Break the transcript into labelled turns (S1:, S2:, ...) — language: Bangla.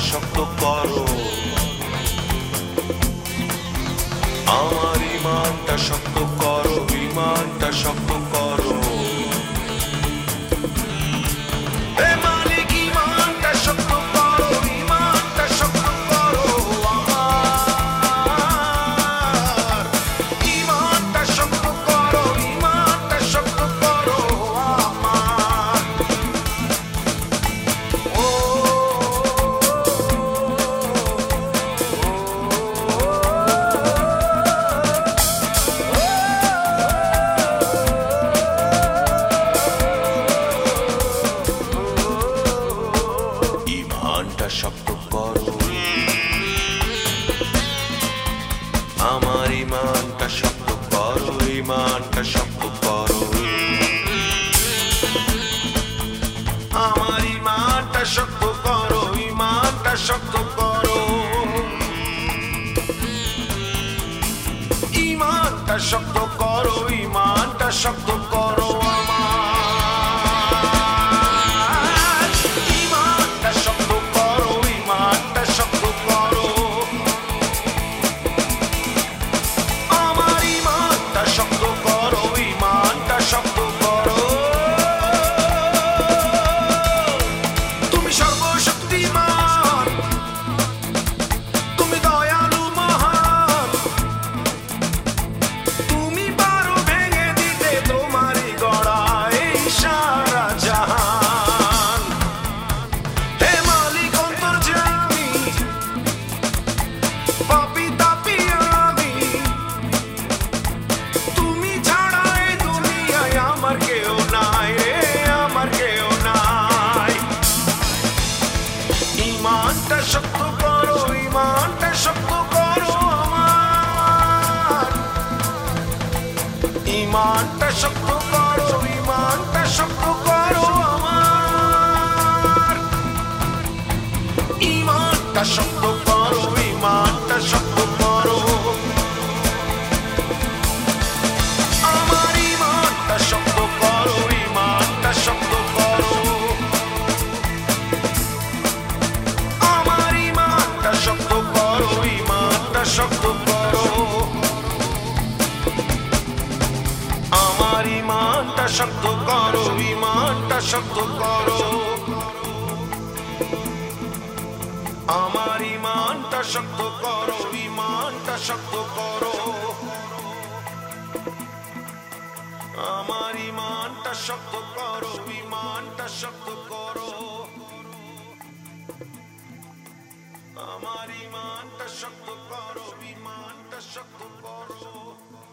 S1: শক্ত করো, আমার ইমানটা শক্ত করো, ইমানটা শক্ত করো। ইমানটা শক্ত করো, আমার ইমানটা শক্ত করো, ইমানটা শক্ত করো, আমার ইমানটা শক্ত করো, ইমানটা শক্ত করো, ইমানটা শক্ত করো, ইমানটা শক্ত করো। ইমানটা শক্ত করো, ইমানটা শক্ত করো আমার, ইমানটা শক্ত করো, ইমানটা শক্ত করো আমার, ইমানটা শক্ত করো, ইমানটা শক্ত করো, আমার ইমানটা শক্ত করো, ইমানটা শক্ত করো, শক্ত করো, ইমানটা শক্ত করো, আমার ইমানটা শক্ত করো, ইমানটা শক্ত করো, আমার ইমানটা শক্ত করো, ইমানটা শক্ত করো, আমার ইমানটা শক্ত করো, ইমানটা শক্ত করো, আমার ইমানটা শক্ত করো, ইমানটা শক্ত করো।